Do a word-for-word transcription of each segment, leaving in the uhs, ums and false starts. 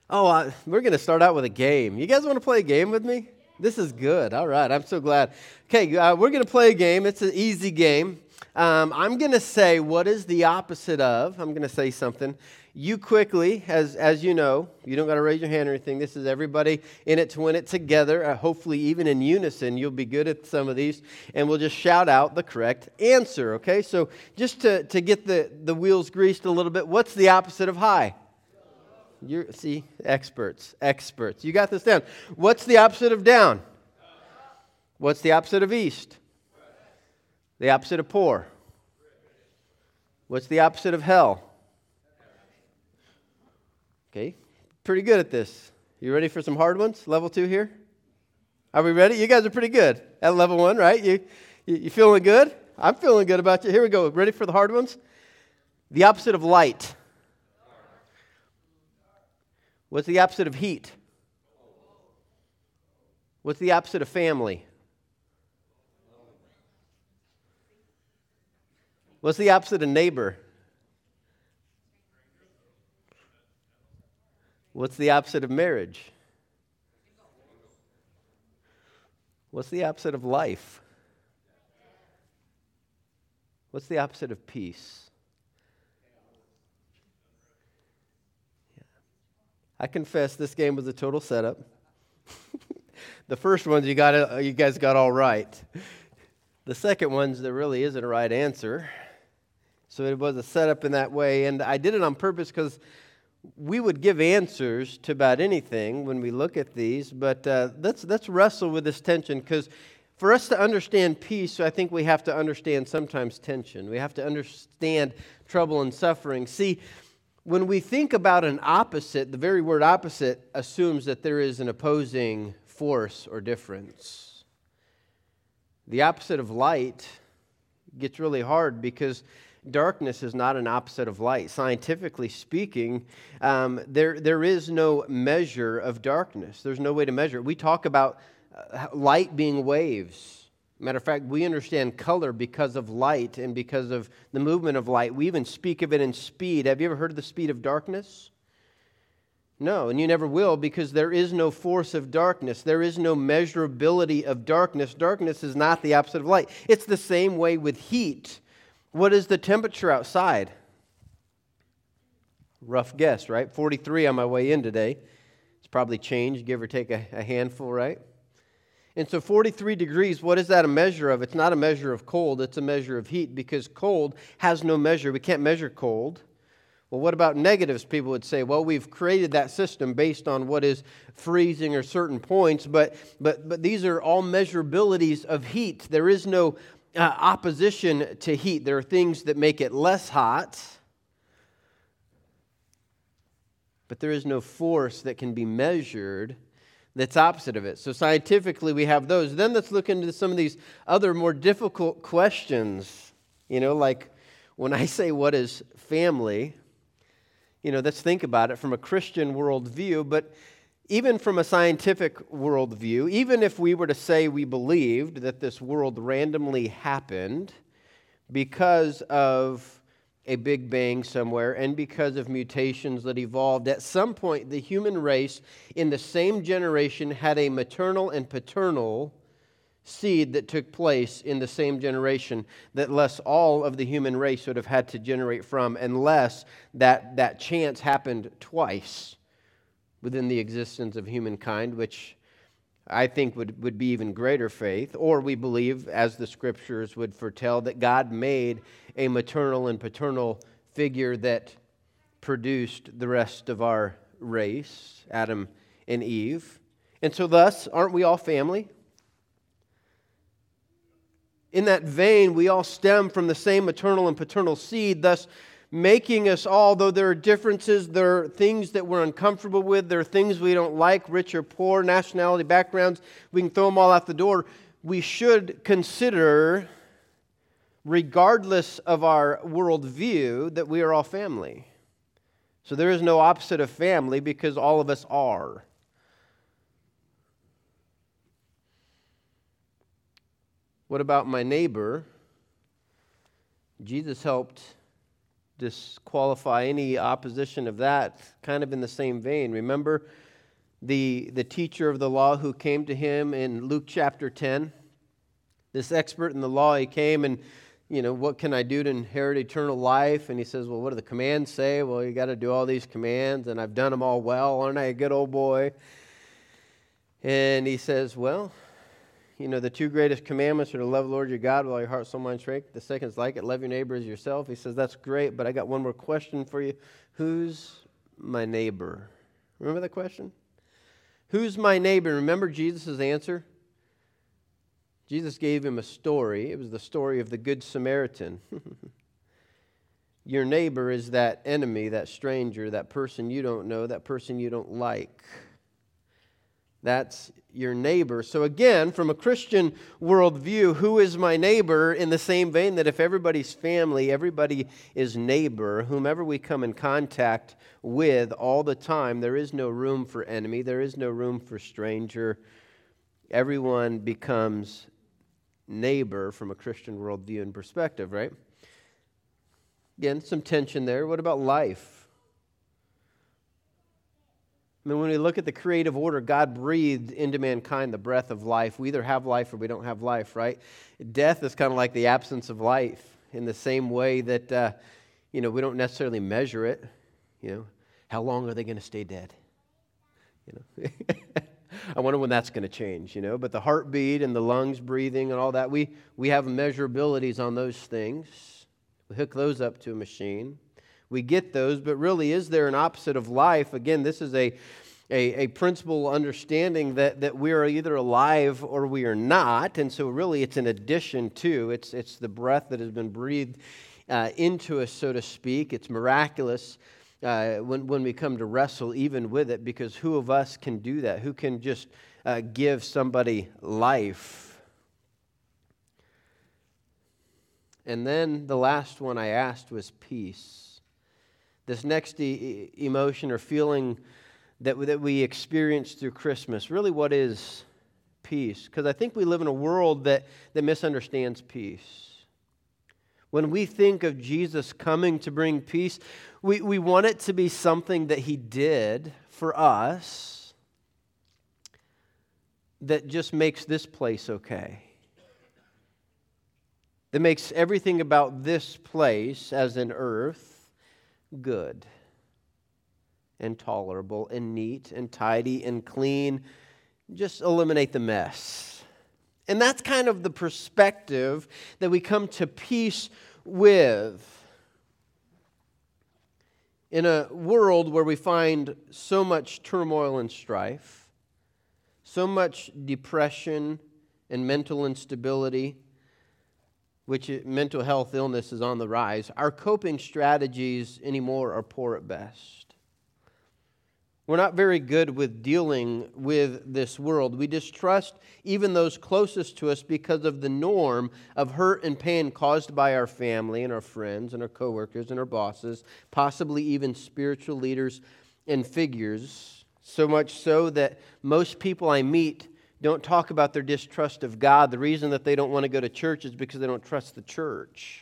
Oh, uh, we're going to start out with a game. You guys want to play a game with me? This is good. All right, I'm so glad. Okay, uh, we're going to play a game. It's an easy game. Um, I'm going to say what is the opposite of. I'm going to say something. You quickly, as as you know, you don't got to raise your hand or anything. This is everybody in it to win it together. Uh, hopefully, even in unison, you'll be good at some of these. And we'll just shout out the correct answer, okay? So just to, to get the, the wheels greased a little bit, what's the opposite of high? You see, experts, experts. You got this down. What's the opposite of down? What's the opposite of east? The opposite of poor. What's the opposite of hell? Okay, pretty good at this. You ready for some hard ones? Level two here? Are we ready? You guys are pretty good at level one, right? You, you, you feeling good? I'm feeling good about you. Here we go. Ready for the hard ones? The opposite of light. What's the opposite of heat? What's the opposite of family? What's the opposite of neighbor? What's the opposite of marriage? What's the opposite of life? What's the opposite of peace? Yeah. I confess this game was a total setup. The first ones you got, you guys got all right. The second ones, there really isn't a right answer. So it was a setup in that way, and I did it on purpose because we would give answers to about anything when we look at these, but uh, let's let's wrestle with this tension, because for us to understand peace, I think we have to understand sometimes tension. We have to understand trouble and suffering. See, when we think about an opposite, the very word opposite assumes that there is an opposing force or difference. The opposite of light gets really hard because darkness is not an opposite of light. Scientifically speaking, um, there there is no measure of darkness. There's no way to measure it. We talk about uh, light being waves. Matter of fact, we understand color because of light and because of the movement of light. We even speak of it in speed. Have you ever heard of the speed of darkness? No, and you never will, because there is no force of darkness. There is no measurability of darkness. Darkness is not the opposite of light. It's the same way with heat. What is the temperature outside? Rough guess, right? forty-three on my way in today. It's probably changed, give or take a, a handful, right? And so forty-three degrees, what is that a measure of? It's not a measure of cold, it's a measure of heat, because cold has no measure. We can't measure cold. Well, what about negatives? People would say, well, we've created that system based on what is freezing or certain points, but but but these are all measurabilities of heat. There is no Uh, opposition to heat. There are things that make it less hot, but there is no force that can be measured that's opposite of it. So scientifically, we have those. Then let's look into some of these other more difficult questions. You know, like when I say what is family, you know, let's think about it from a Christian worldview, but even from a scientific worldview, even if we were to say we believed that this world randomly happened because of a big bang somewhere and because of mutations that evolved, at some point the human race in the same generation had a maternal and paternal seed that took place in the same generation, that less all of the human race would have had to generate from, unless that, that chance happened twice within the existence of humankind, which I think would, would be even greater faith. Or we believe, as the Scriptures would foretell, that God made a maternal and paternal figure that produced the rest of our race, Adam and Eve. And so thus, aren't we all family? In that vein, we all stem from the same maternal and paternal seed, thus making us all, though there are differences, there are things that we're uncomfortable with, there are things we don't like, rich or poor, nationality, backgrounds, we can throw them all out the door. We should consider, regardless of our worldview, that we are all family. So there is no opposite of family because all of us are. What about my neighbor? Jesus helped disqualify any opposition of that. Kind of in the same vein. Remember the, the teacher of the law who came to him in Luke chapter ten? This expert in the law, he came and, you know, what can I do to inherit eternal life? And he says, well, what do the commands say? Well, you got to do all these commands, and I've done them all well. Aren't I a good old boy? And he says, well, you know, the two greatest commandments are to love the Lord your God with all your heart, soul, mind, strength. The second is like it, love your neighbor as yourself. He says, that's great, but I got one more question for you. Who's my neighbor? Remember that question? Who's my neighbor? Remember Jesus' answer? Jesus gave him a story. It was the story of the Good Samaritan. Your neighbor is that enemy, that stranger, that person you don't know, that person you don't like. That's your neighbor. So again, from a Christian worldview, who is my neighbor? In the same vein that if everybody's family, everybody is neighbor, whomever we come in contact with all the time, there is no room for enemy, there is no room for stranger. Everyone becomes neighbor from a Christian worldview and perspective, right? Again, some tension there. What about life? I mean, when we look at the creative order, God breathed into mankind the breath of life. We either have life or we don't have life, right? Death is kind of like the absence of life in the same way that, uh, you know, we don't necessarily measure it. You know, how long are they going to stay dead? You know, I wonder when that's going to change, you know. But the heartbeat and the lungs breathing and all that, we, we have measurabilities on those things. We hook those up to a machine. We get those, but really, is there an opposite of life? Again, this is a, a, a principle understanding that, that we are either alive or we are not. And so really, it's an addition to. It's, it's the breath that has been breathed uh, into us, so to speak. It's miraculous. Uh, when, when we come to wrestle even with it, because who of us can do that? Who can just uh, give somebody life? And then the last one I asked was peace. This next e- emotion or feeling that, that we experience through Christmas, really what is peace? Because I think we live in a world that, that misunderstands peace. When we think of Jesus coming to bring peace, we, we want it to be something that He did for us that just makes this place okay. That makes everything about this place, as in earth, good and tolerable and neat and tidy and clean. Just eliminate the mess. And that's kind of the perspective that we come to peace with. In a world where we find so much turmoil and strife, so much depression and mental instability, which mental health illness is on the rise, our coping strategies anymore are poor at best. We're not very good with dealing with this world. We distrust even those closest to us because of the norm of hurt and pain caused by our family and our friends and our coworkers and our bosses, possibly even spiritual leaders and figures, so much so that most people I meet don't talk about their distrust of God. The reason that they don't want to go to church is because they don't trust the church.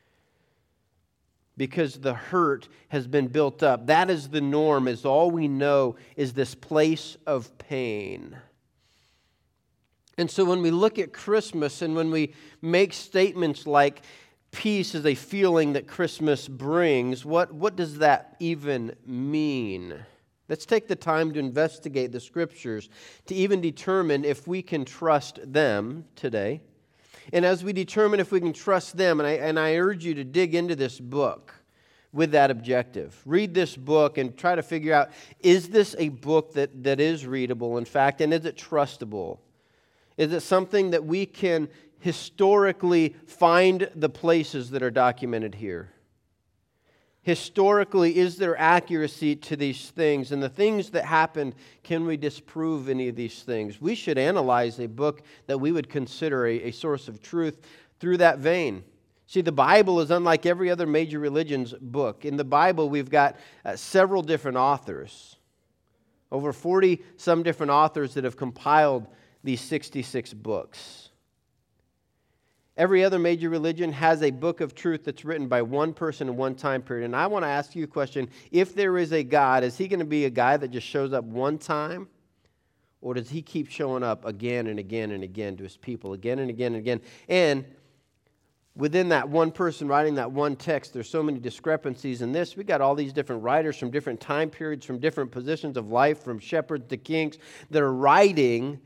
Because the hurt has been built up. That is the norm, is all we know is this place of pain. And so when we look at Christmas and when we make statements like peace is a feeling that Christmas brings, what, what does that even mean? Let's take the time to investigate the Scriptures to even determine if we can trust them today. And as we determine if we can trust them, and I, and I urge you to dig into this book with that objective. Read this book and try to figure out, is this a book that, that is readable, in fact, and is it trustable? Is it something that we can historically find the places that are documented here? Historically, is there accuracy to these things? And the things that happened, can we disprove any of these things? We should analyze a book that we would consider a, a source of truth through that vein. See, the Bible is unlike every other major religion's book. In the Bible, we've got uh, several different authors. Over forty some different authors that have compiled these sixty-six books. Every other major religion has a book of truth that's written by one person in one time period. And I want to ask you a question. If there is a God, is he going to be a guy that just shows up one time? Or does he keep showing up again and again and again to his people, again and again and again? And within that one person writing that one text, there's so many discrepancies in this. We got all these different writers from different time periods, from different positions of life, from shepherds to kings, that are writing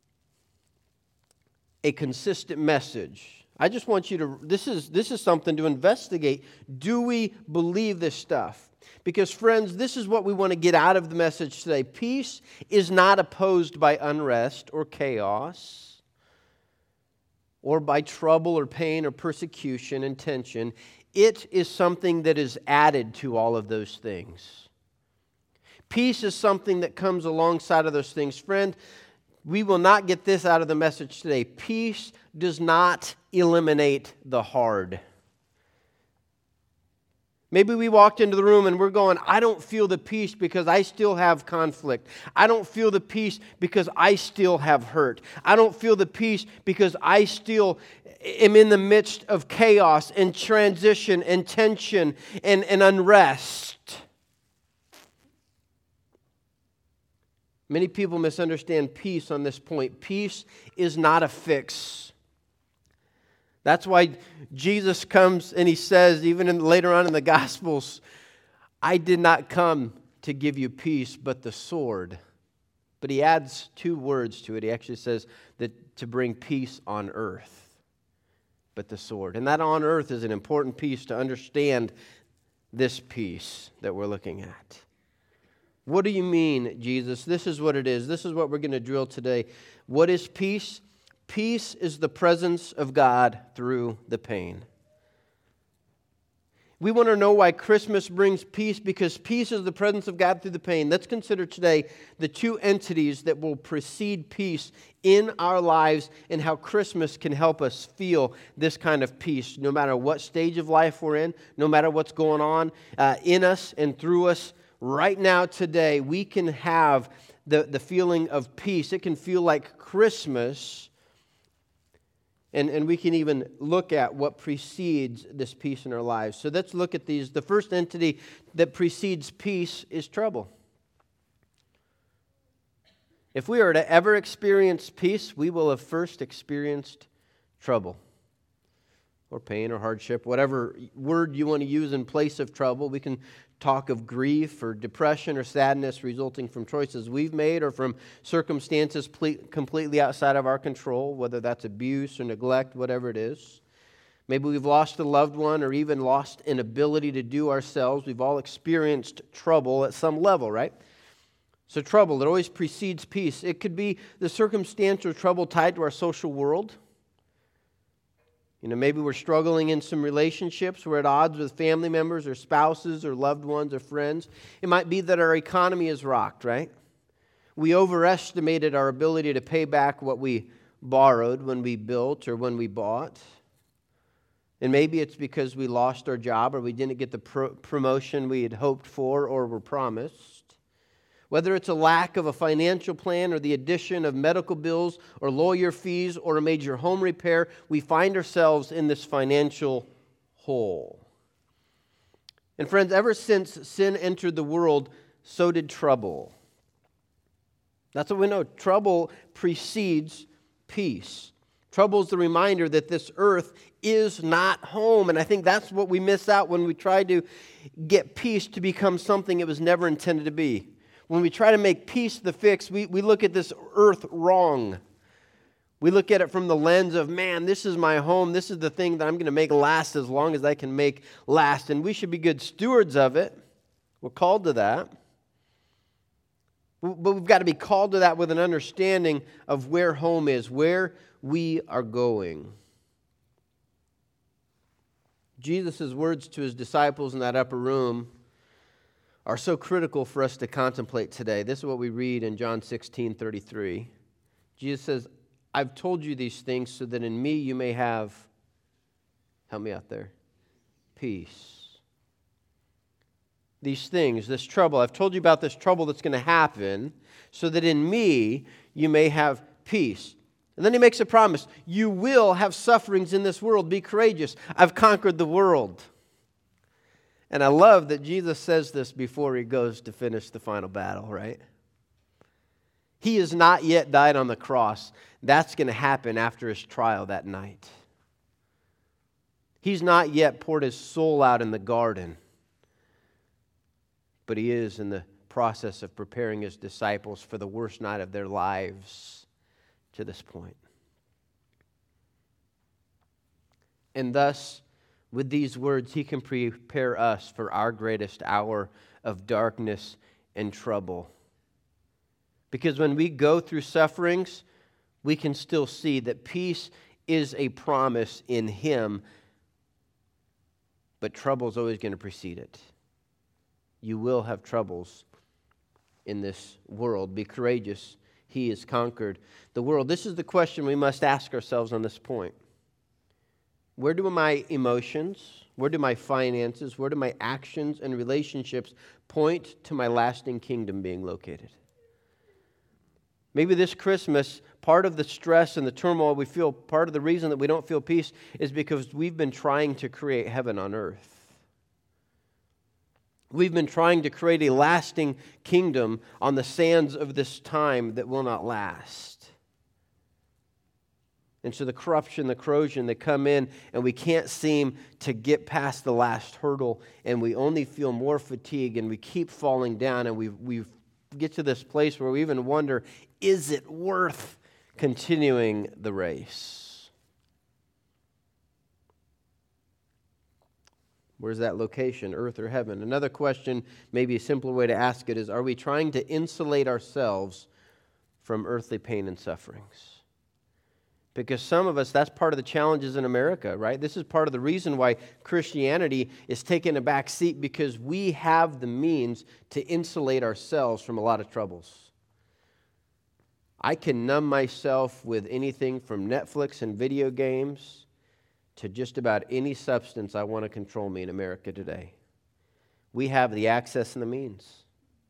a consistent message. I just want you to, this is, this is something to investigate. Do we believe this stuff? Because, friends, this is what we want to get out of the message today. Peace is not opposed by unrest or chaos, or by trouble or pain or persecution and tension. It is something that is added to all of those things. Peace is something that comes alongside of those things. Friend, we will not get this out of the message today. Peace does not eliminate the hard. Maybe we walked into the room and we're going, I don't feel the peace because I still have conflict. I don't feel the peace because I still have hurt. I don't feel the peace because I still am in the midst of chaos and transition and tension and, and unrest. Many people misunderstand peace on this point. Peace is not a fix. That's why Jesus comes and he says, even in, later on in the Gospels, I did not come to give you peace, but the sword. But he adds two words to it. He actually says that to bring peace on earth, but the sword. And that on earth is an important piece to understand this peace that we're looking at. What do you mean, Jesus? This is what it is. This is what we're going to drill today. What is peace? Peace is the presence of God through the pain. We want to know why Christmas brings peace, because peace is the presence of God through the pain. Let's consider today the two entities that will precede peace in our lives and how Christmas can help us feel this kind of peace, no matter what stage of life we're in, no matter what's going on uh, in us and through us. Right now, today, we can have the, the feeling of peace. It can feel like Christmas. And, and we can even look at what precedes this peace in our lives. So let's look at these. The first entity that precedes peace is trouble. If we are to ever experience peace, we will have first experienced trouble, or pain, or hardship, whatever word you want to use in place of trouble. We can talk of grief or depression or sadness resulting from choices we've made or from circumstances ple- completely outside of our control, whether that's abuse or neglect, whatever it is. Maybe we've lost a loved one or even lost an ability to do ourselves. We've all experienced trouble at some level, right? So trouble, it always precedes peace. It could be the circumstantial trouble tied to our social world. You know, maybe we're struggling in some relationships. We're at odds with family members or spouses or loved ones or friends. It might be that our economy is rocked, right? We overestimated our ability to pay back what we borrowed when we built or when we bought. And maybe it's because we lost our job or we didn't get the pro- promotion we had hoped for or were promised. Whether it's a lack of a financial plan or the addition of medical bills or lawyer fees or a major home repair, we find ourselves in this financial hole. And friends, ever since sin entered the world, so did trouble. That's what we know. Trouble precedes peace. Trouble is the reminder that this earth is not home. And I think that's what we miss out when we try to get peace to become something it was never intended to be. When we try to make peace the fix, we, we look at this earth wrong. We look at it from the lens of, man, this is my home. This is the thing that I'm going to make last as long as I can make last. And we should be good stewards of it. We're called to that. But we've got to be called to that with an understanding of where home is, where we are going. Jesus' words to his disciples in that upper room are so critical for us to contemplate today. This is what we read in John sixteen thirty-three. Jesus says, I've told you these things so that in me you may have, help me out there, peace. These things, this trouble, I've told you about this trouble that's going to happen so that in me you may have peace. And then he makes a promise. You will have sufferings in this world. Be courageous. I've conquered the world. And I love that Jesus says this before he goes to finish the final battle, right? He has not yet died on the cross. That's going to happen after his trial that night. He's not yet poured his soul out in the garden. But he is in the process of preparing his disciples for the worst night of their lives to this point. And thus, with these words, he can prepare us for our greatest hour of darkness and trouble. Because when we go through sufferings, we can still see that peace is a promise in him, but trouble is always going to precede it. You will have troubles in this world. Be courageous. He has conquered the world. This is the question we must ask ourselves on this point. Where do my emotions, where do my finances, where do my actions and relationships point to my lasting kingdom being located? Maybe this Christmas, part of the stress and the turmoil we feel, part of the reason that we don't feel peace is because we've been trying to create heaven on earth. We've been trying to create a lasting kingdom on the sands of this time that will not last. And so the corruption, the corrosion, they come in and we can't seem to get past the last hurdle, and we only feel more fatigue and we keep falling down, and we we get to this place where we even wonder, is it worth continuing the race? Where's that location, earth or heaven? Another question, maybe a simpler way to ask it is, are we trying to insulate ourselves from earthly pain and sufferings? Because some of us, that's part of the challenges in America, right? This is part of the reason why Christianity is taking a back seat, because we have the means to insulate ourselves from a lot of troubles. I can numb myself with anything from Netflix and video games to just about any substance I want to control me in America today. We have the access and the means.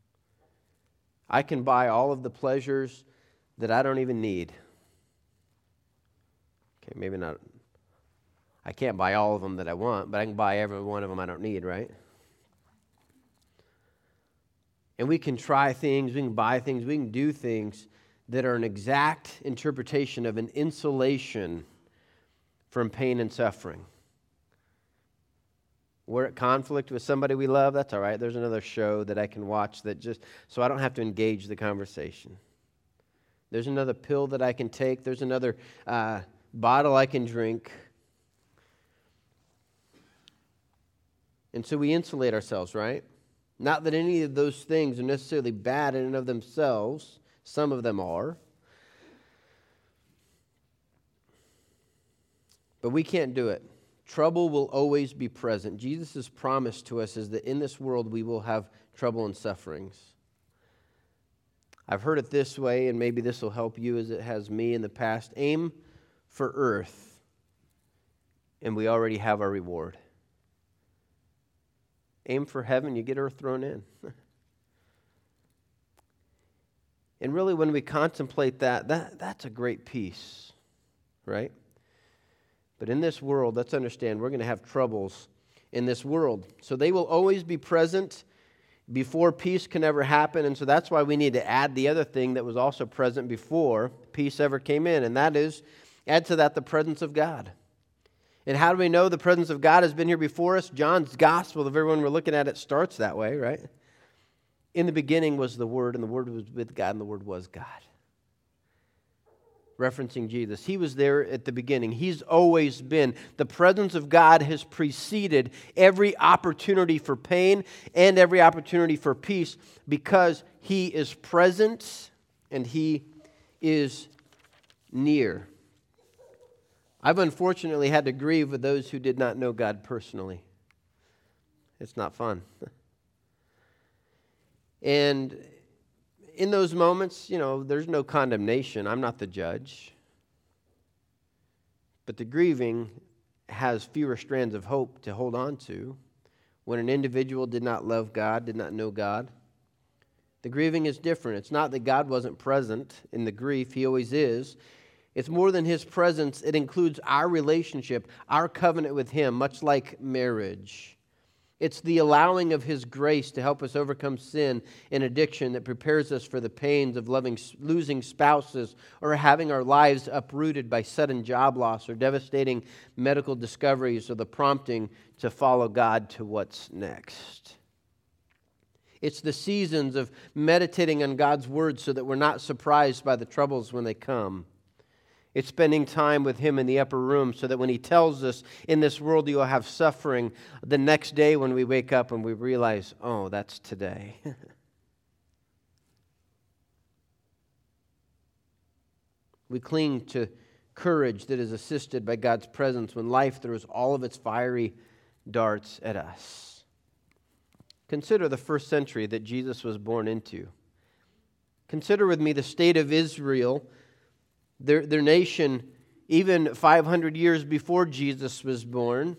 I can buy all of the pleasures that I don't even need. Okay, maybe not. I can't buy all of them that I want, but I can buy every one of them I don't need, right? And we can try things, we can buy things, we can do things that are an exact interpretation of an insulation from pain and suffering. We're at conflict with somebody we love, that's all right. There's another show that I can watch that just, so I don't have to engage the conversation. There's another pill that I can take. There's another uh, bottle I can drink. And so we insulate ourselves, right? Not that any of those things are necessarily bad in and of themselves. Some of them are. But we can't do it. Trouble will always be present. Jesus' promise to us is that in this world we will have trouble and sufferings. I've heard it this way, and maybe this will help you as it has me in the past. Aim for earth, and we already have our reward. Aim for heaven, you get earth thrown in. And really, when we contemplate that, that, that's a great peace, right? But in this world, let's understand, we're going to have troubles in this world. So they will always be present before peace can ever happen. And so that's why we need to add the other thing that was also present before peace ever came in, and that is, add to that the presence of God. And how do we know the presence of God has been here before us? John's gospel, the very one we're looking at, it starts that way, right? In the beginning was the Word, and the Word was with God, and the Word was God. Referencing Jesus. He was there at the beginning. He's always been. The presence of God has preceded every opportunity for pain and every opportunity for peace, because He is present and He is near. I've unfortunately had to grieve with those who did not know God personally. It's not fun. And in those moments, you know, there's no condemnation. I'm not the judge. But the grieving has fewer strands of hope to hold on to. When an individual did not love God, did not know God, the grieving is different. It's not that God wasn't present in the grief. He always is. It's more than His presence. It includes our relationship, our covenant with Him, much like marriage. It's the allowing of His grace to help us overcome sin and addiction that prepares us for the pains of loving, losing spouses or having our lives uprooted by sudden job loss or devastating medical discoveries or the prompting to follow God to what's next. It's the seasons of meditating on God's Word so that we're not surprised by the troubles when they come. It's spending time with Him in the upper room so that when He tells us, in this world you will have suffering, the next day when we wake up and we realize, oh, that's today. We cling to courage that is assisted by God's presence when life throws all of its fiery darts at us. Consider the first century that Jesus was born into. Consider with me the state of Israel. Their, their nation, even five hundred years before Jesus was born,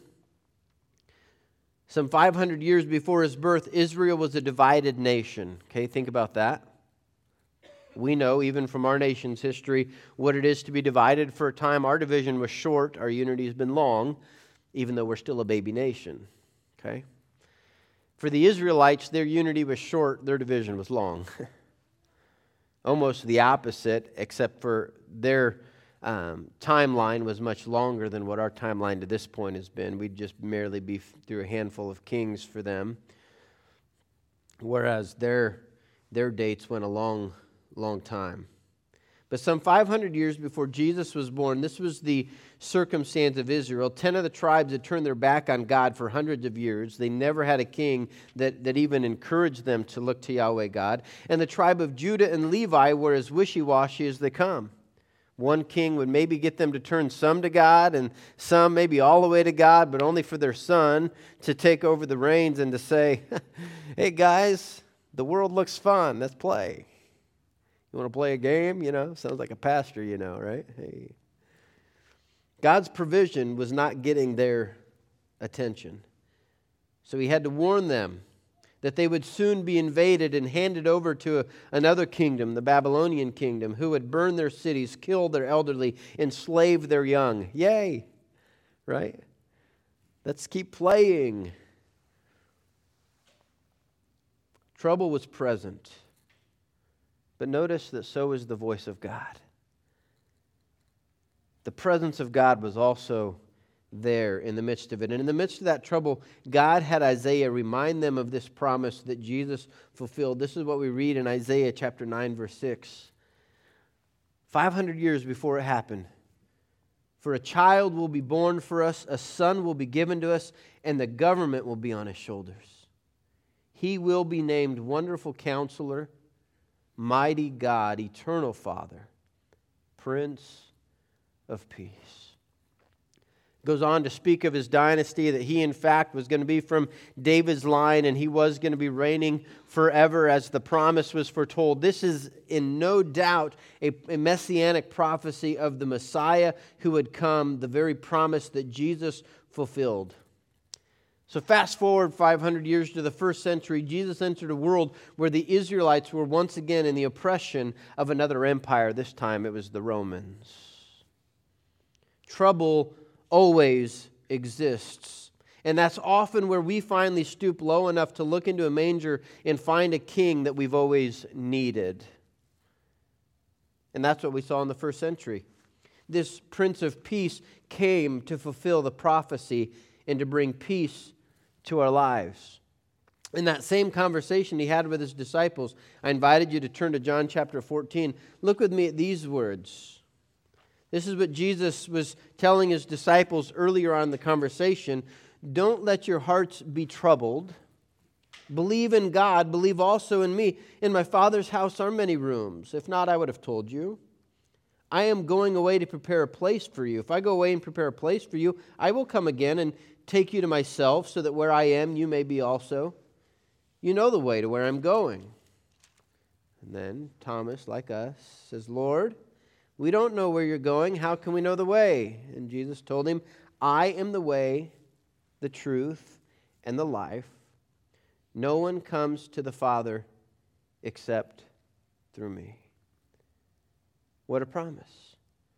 some five hundred years before His birth, Israel was a divided nation. Okay, think about that. We know, even from our nation's history, what it is to be divided. For a time, our division was short. Our unity has been long, even though we're still a baby nation. Okay? For the Israelites, their unity was short. Their division was long. Almost the opposite, except for their um, timeline was much longer than what our timeline to this point has been. We'd just merely be through a handful of kings for them, whereas their their dates went a long, long time. But some five hundred years before Jesus was born, this was the circumstance of Israel. Ten of the tribes had turned their back on God for hundreds of years. They never had a king that, that even encouraged them to look to Yahweh God. And the tribe of Judah and Levi were as wishy-washy as they come. One king would maybe get them to turn some to God and some maybe all the way to God, but only for their son to take over the reins and to say, hey guys, the world looks fun, let's play. You want to play a game? You know, sounds like a pastor, you know, right? Hey. God's provision was not getting their attention. So He had to warn them that they would soon be invaded and handed over to a, another kingdom, the Babylonian kingdom, who would burn their cities, kill their elderly, enslave their young. Yay! Right? Let's keep playing. Trouble was present. But notice that so is the voice of God. The presence of God was also there in the midst of it. And in the midst of that trouble, God had Isaiah remind them of this promise that Jesus fulfilled. This is what we read in Isaiah chapter nine, verse six. five hundred years before it happened. For a child will be born for us, a son will be given to us, and the government will be on His shoulders. He will be named Wonderful Counselor, Mighty God, Eternal Father, Prince of Peace. Goes on to speak of His dynasty, that He in fact was going to be from David's line and He was going to be reigning forever as the promise was foretold. This is in no doubt a, a messianic prophecy of the Messiah who would come, the very promise that Jesus fulfilled. So fast forward five hundred years to the first century, Jesus entered a world where the Israelites were once again in the oppression of another empire. This time it was the Romans. Trouble always exists. And that's often where we finally stoop low enough to look into a manger and find a king that we've always needed. And that's what we saw in the first century. This Prince of Peace came to fulfill the prophecy and to bring peace to our lives. In that same conversation He had with His disciples, I invited you to turn to John chapter fourteen. Look with me at these words. This is what Jesus was telling His disciples earlier on in the conversation. Don't let your hearts be troubled. Believe in God, believe also in me. In my Father's house are many rooms. If not, I would have told you. I am going away to prepare a place for you. If I go away and prepare a place for you, I will come again and take you to myself, so that where I am, you may be also. You know the way to where I'm going. And then Thomas, like us, says, Lord, we don't know where you're going. How can we know the way? And Jesus told him, I am the way, the truth, and the life. No one comes to the Father except through me. What a promise.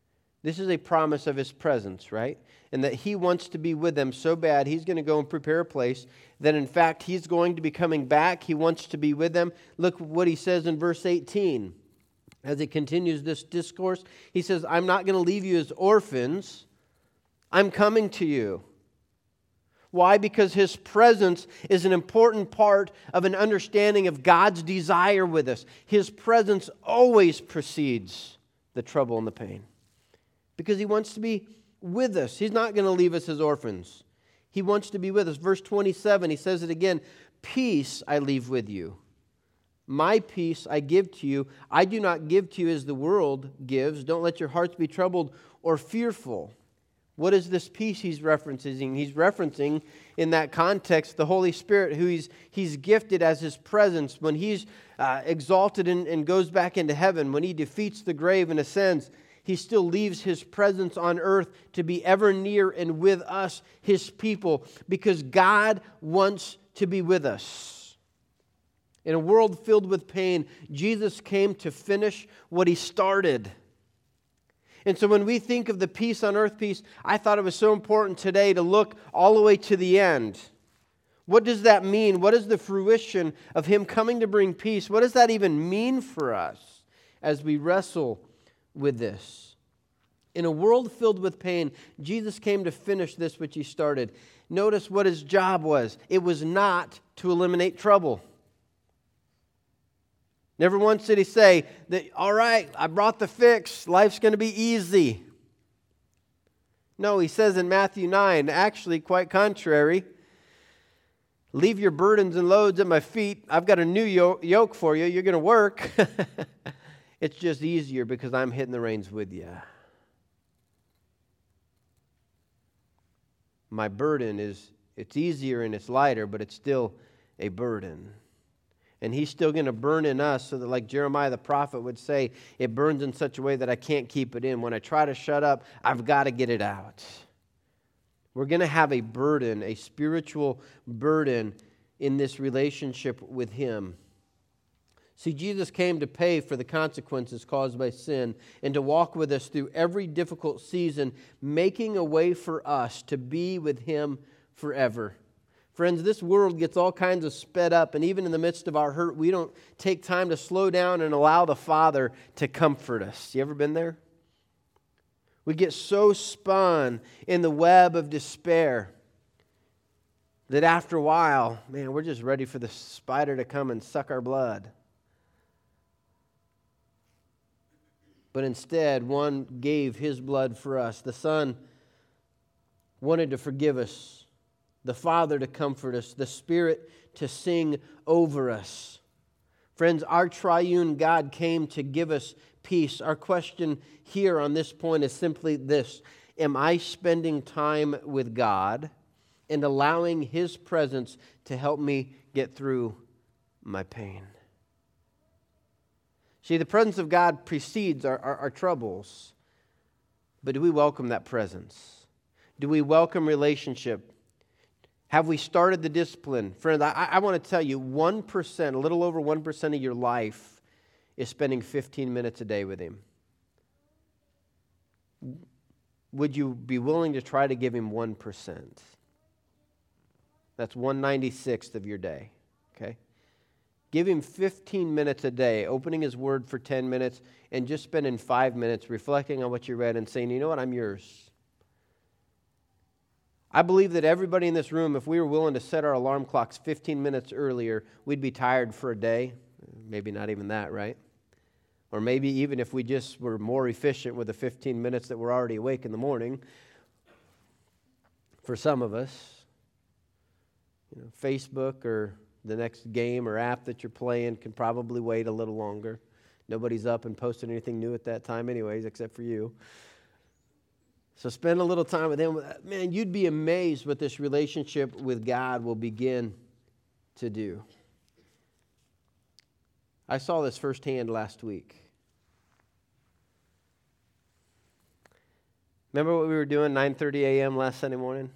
This is a promise of His presence, right? And that He wants to be with them so bad, He's going to go and prepare a place. That in fact, He's going to be coming back. He wants to be with them. Look what He says in verse eighteen. As He continues this discourse, He says, I'm not going to leave you as orphans. I'm coming to you. Why? Because His presence is an important part of an understanding of God's desire with us. His presence always precedes the trouble and the pain. Because He wants to be with us. He's not going to leave us as orphans. He wants to be with us. Verse twenty-seven, He says it again, peace I leave with you. My peace I give to you. I do not give to you as the world gives. Don't let your hearts be troubled or fearful. What is this peace He's referencing? He's referencing, in that context, the Holy Spirit, who He's, he's gifted as His presence. When He's uh, exalted and, and goes back into heaven, when He defeats the grave and ascends, He still leaves His presence on earth to be ever near and with us, His people, because God wants to be with us. In a world filled with pain, Jesus came to finish what He started. And so when we think of the peace on earth peace, I thought it was so important today to look all the way to the end. What does that mean? What is the fruition of Him coming to bring peace? What does that even mean for us as we wrestle with this? In a world filled with pain, Jesus came to finish this which He started. Notice what His job was. It was not to eliminate trouble. Never once did He say that, all right, I brought the fix, life's going to be easy. No, He says in Matthew nine, actually quite contrary, leave your burdens and loads at my feet. I've got a new yoke for you. You're going to work. It's just easier because I'm hitting the reins with you. My burden is, it's easier and it's lighter, but it's still a burden. And He's still going to burn in us so that, like Jeremiah the prophet would say, it burns in such a way that I can't keep it in. When I try to shut up, I've got to get it out. We're going to have a burden, a spiritual burden in this relationship with Him. See, Jesus came to pay for the consequences caused by sin and to walk with us through every difficult season, making a way for us to be with Him forever. Friends, this world gets all kinds of sped up, and even in the midst of our hurt, we don't take time to slow down and allow the Father to comfort us. You ever been there? We get so spun in the web of despair that after a while, man, we're just ready for the spider to come and suck our blood. But instead, one gave His blood for us. The Son wanted to forgive us. The Father to comfort us, the Spirit to sing over us. Friends, our triune God came to give us peace. Our question here on this point is simply this: am I spending time with God and allowing His presence to help me get through my pain? See, the presence of God precedes our, our, our troubles. But do we welcome that presence? Do we welcome relationship? Have we started the discipline? Friends, I, I want to tell you, one percent, a little over one percent of your life is spending fifteen minutes a day with Him. Would you be willing to try to give Him one percent? That's one ninety-sixth of your day, okay? Give Him fifteen minutes a day, opening His Word for ten minutes, and just spending five minutes reflecting on what you read and saying, you know what, I'm yours. I believe that everybody in this room, if we were willing to set our alarm clocks fifteen minutes earlier, we'd be tired for a day. Maybe not even that, right? Or maybe even if we just were more efficient with the fifteen minutes that we're already awake in the morning. For some of us, you know, Facebook or the next game or app that you're playing can probably wait a little longer. Nobody's up and posting anything new at that time anyways, except for you. So spend a little time with Him. Man, you'd be amazed what this relationship with God will begin to do. I saw this firsthand last week. Remember what we were doing nine thirty a.m. last Sunday morning?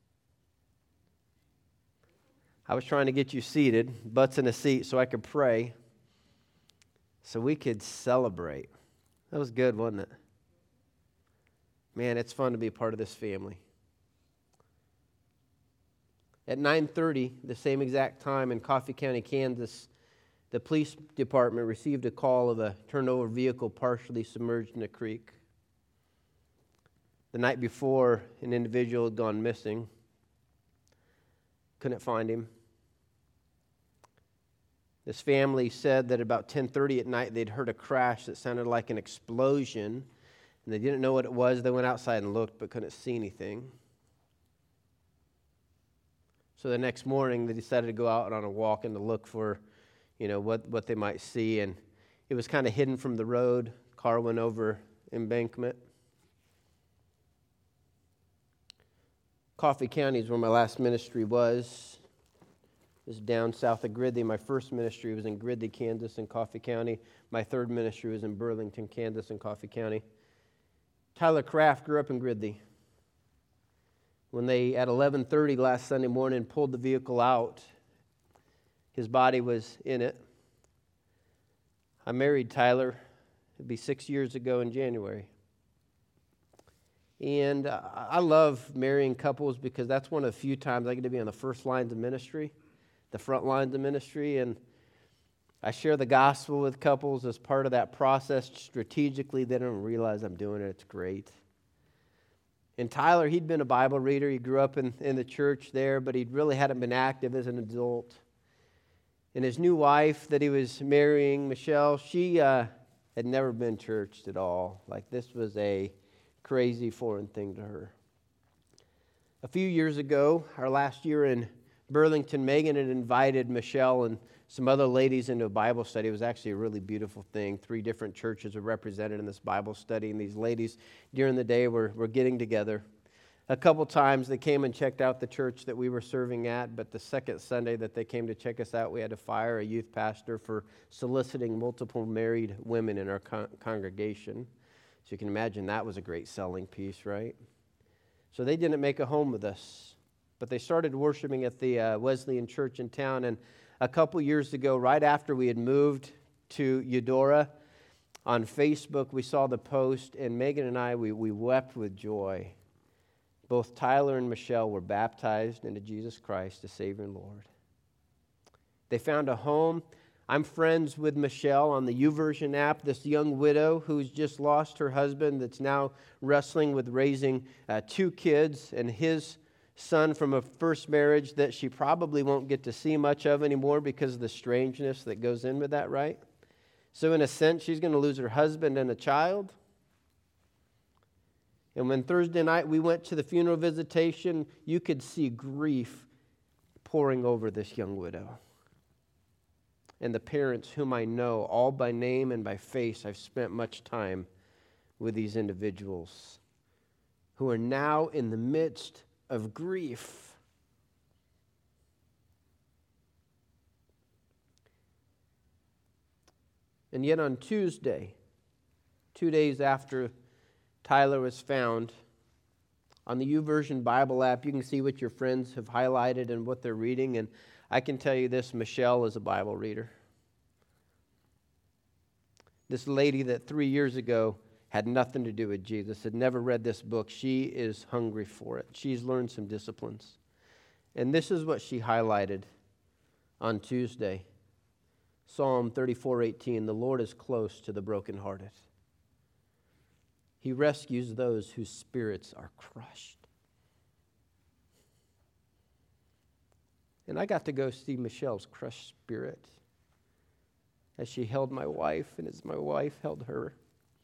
I was trying to get you seated, butts in a seat, so I could pray, so we could celebrate. That was good, wasn't it? Man, it's fun to be a part of this family. At nine thirty, the same exact time in Coffee County, Kansas, the police department received a call of a turned-over vehicle partially submerged in a creek. The night before, an individual had gone missing. Couldn't find him. This family said that about ten thirty at night they'd heard a crash that sounded like an explosion, and they didn't know what it was. They went outside and looked but couldn't see anything. So the next morning they decided to go out on a walk and to look for, you know, what, what they might see, and it was kind of hidden from the road. Car went over embankment. Coffee County is where my last ministry was. It was down south of Gridley. My first ministry was in Gridley, Kansas, and Coffee County. My third ministry was in Burlington, Kansas, and Coffee County. Tyler Kraft grew up in Gridley. When they, at eleven thirty last Sunday morning, pulled the vehicle out, his body was in it. I married Tyler. It'd be six years ago in January. And I love marrying couples because that's one of the few times I get to be on the first lines of ministry, the front lines of ministry. And I share the gospel with couples as part of that process strategically. They don't realize I'm doing it. It's great. And Tyler, he'd been a Bible reader. He grew up in, in the church there, but he really hadn't been active as an adult. And his new wife that he was marrying, Michelle, she uh, had never been churched at all. Like, this was a crazy foreign thing to her. A few years ago, our last year in Burlington, Megan had invited Michelle and some other ladies into a Bible study. It was actually a really beautiful thing. Three different churches were represented in this Bible study, and these ladies during the day were, were getting together. A couple times they came and checked out the church that we were serving at, but the second Sunday that they came to check us out, we had to fire a youth pastor for soliciting multiple married women in our con- congregation. So you can imagine that was a great selling piece, right? So they didn't make a home with us, but they started worshiping at the uh, Wesleyan church in town. And a couple years ago, right after we had moved to Eudora, on Facebook we saw the post, and Megan and I, we, we wept with joy. Both Tyler and Michelle were baptized into Jesus Christ as Savior and Lord. They found a home. I'm friends with Michelle on the YouVersion app, this young widow who's just lost her husband that's now wrestling with raising uh, two kids and his son from a first marriage that she probably won't get to see much of anymore because of the strangeness that goes in with that, right? So in a sense, she's going to lose her husband and a child. And when Thursday night we went to the funeral visitation, you could see grief pouring over this young widow. And the parents whom I know, all by name and by face, I've spent much time with these individuals who are now in the midst of grief. And yet on Tuesday, two days after Tyler was found, on the YouVersion Bible app, you can see what your friends have highlighted and what they're reading. And I can tell you this, Michelle is a Bible reader. This lady that three years ago had nothing to do with Jesus, had never read this book, she is hungry for it. She's learned some disciplines. And this is what she highlighted on Tuesday. Psalm thirty-four eighteen, the Lord is close to the brokenhearted. He rescues those whose spirits are crushed. And I got to go see Michelle's crushed spirit as she held my wife and as my wife held her.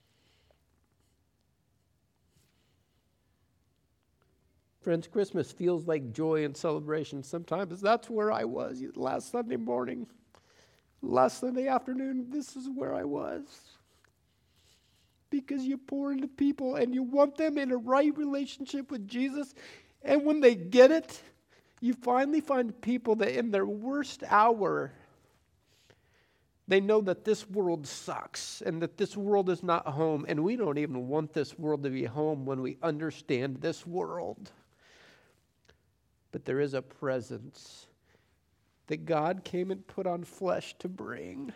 Friends, Christmas feels like joy and celebration. Sometimes that's where I was last Sunday morning. Last Sunday afternoon, this is where I was. Because you pour into people and you want them in a right relationship with Jesus. And when they get it, you finally find people that in their worst hour, they know that this world sucks and that this world is not home. And we don't even want this world to be home when we understand this world. But there is a presence that God came and put on flesh to bring.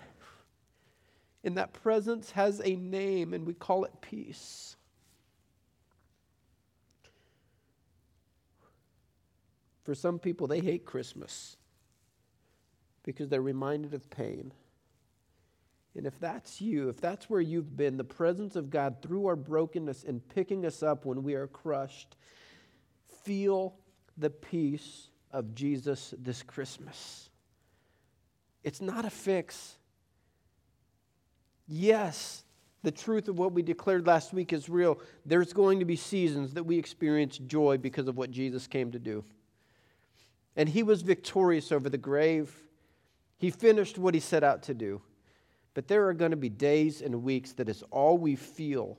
And that presence has a name, and we call it peace. For some people, they hate Christmas because they're reminded of pain. And if that's you, if that's where you've been, the presence of God through our brokenness and picking us up when we are crushed, feel the peace of Jesus this Christmas. It's not a fix. Yes, the truth of what we declared last week is real. There's going to be seasons that we experience joy because of what Jesus came to do. And he was victorious over the grave. He finished what he set out to do. But there are going to be days and weeks that is all we feel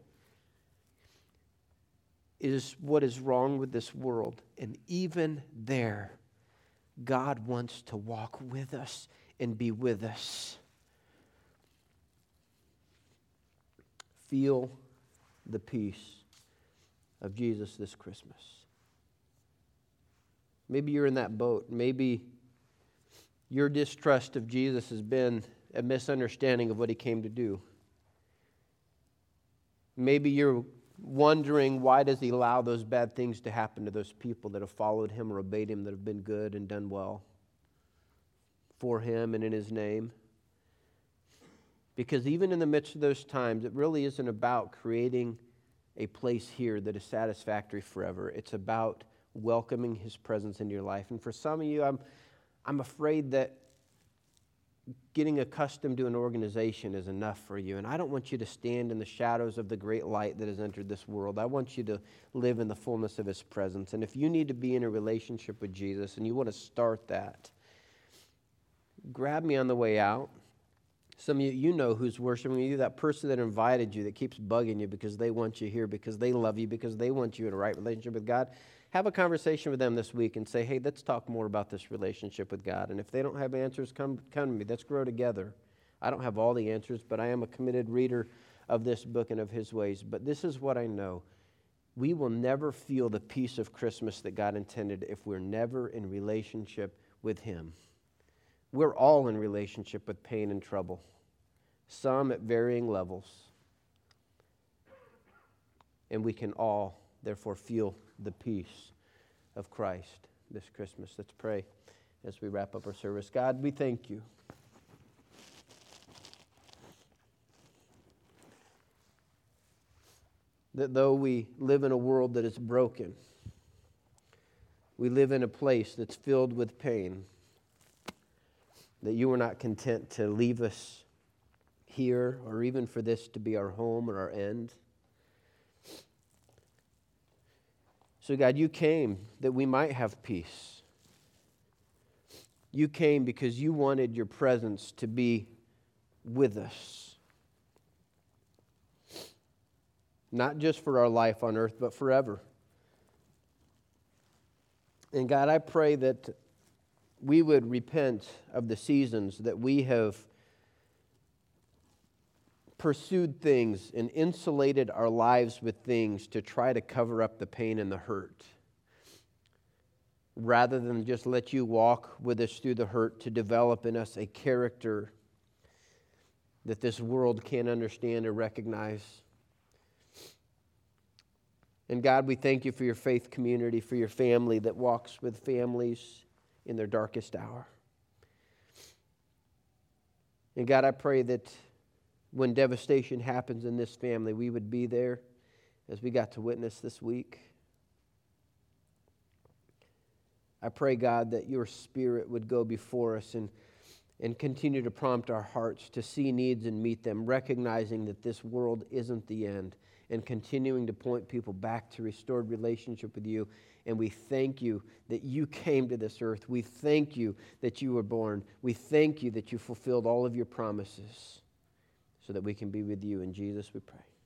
is what is wrong with this world. And even there, God wants to walk with us and be with us. Feel the peace of Jesus this Christmas. Maybe you're in that boat. Maybe your distrust of Jesus has been a misunderstanding of what he came to do. Maybe you're wondering, why does he allow those bad things to happen to those people that have followed him or obeyed him, that have been good and done well for him and in his name? Because even in the midst of those times, it really isn't about creating a place here that is satisfactory forever. It's about welcoming his presence into your life. And for some of you, I'm, I'm afraid that getting accustomed to an organization is enough for you. And I don't want you to stand in the shadows of the great light that has entered this world. I want you to live in the fullness of his presence. And if you need to be in a relationship with Jesus and you want to start that, grab me on the way out. Some of you, you know who's worshiping you, that person that invited you, that keeps bugging you because they want you here, because they love you, because they want you in a right relationship with God. Have a conversation with them this week and say, hey, let's talk more about this relationship with God. And if they don't have answers, come, come to me. Let's grow together. I don't have all the answers, but I am a committed reader of this book and of his ways. But this is what I know. We will never feel the peace of Christmas that God intended if we're never in relationship with him. We're all in relationship with pain and trouble, some at varying levels. And we can all, therefore, feel the peace of Christ this Christmas. Let's pray as we wrap up our service. God, we thank you. That though we live in a world that is broken, we live in a place that's filled with pain, that you are not content to leave us here or even for this to be our home or our end. So God, you came that we might have peace. You came because you wanted your presence to be with us. Not just for our life on earth, but forever. And God, I pray that we would repent of the seasons that we have pursued things and insulated our lives with things to try to cover up the pain and the hurt, rather than just let you walk with us through the hurt to develop in us a character that this world can't understand or recognize. And God, we thank you for your faith community, for your family that walks with families in their darkest hour. And God, I pray that when devastation happens in this family, we would be there as we got to witness this week. I pray, God, that your Spirit would go before us and, and continue to prompt our hearts to see needs and meet them, recognizing that this world isn't the end, and continuing to point people back to restored relationship with you. And we thank you that you came to this earth. We thank you that you were born. We thank you that you fulfilled all of your promises, so that we can be with you. In Jesus we pray.